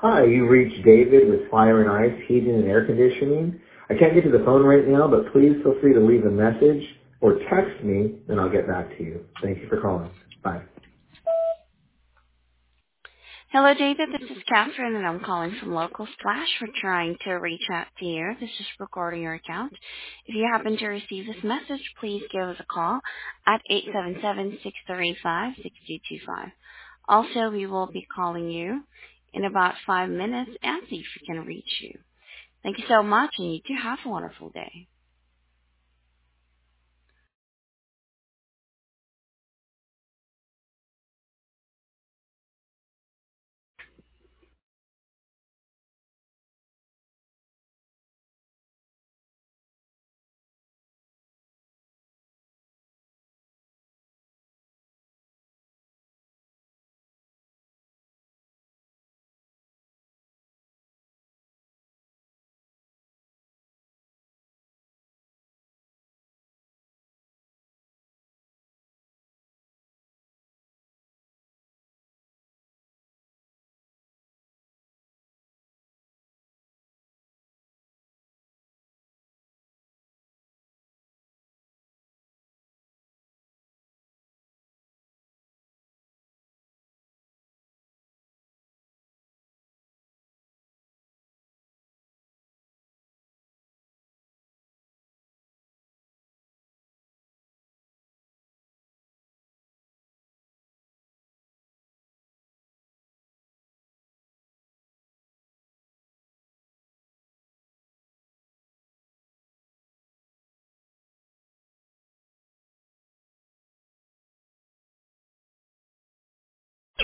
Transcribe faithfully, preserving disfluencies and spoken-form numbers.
Hi, you reached David with Fire and Ice Heating and Air Conditioning. I can't get to the phone right now, but please feel free to leave a message or text me, and I'll get back to you. Thank you for calling. Bye. Hello, David. This is Catherine, and I'm calling from Local Splash. We're trying to reach out to you. This is recording your account. If you happen to receive this message, please give us a call at eight seven seven, six three five, six two two five. Also, we will be calling you in about five minutes and see if we can reach you. Thank you so much, and you do have a wonderful day.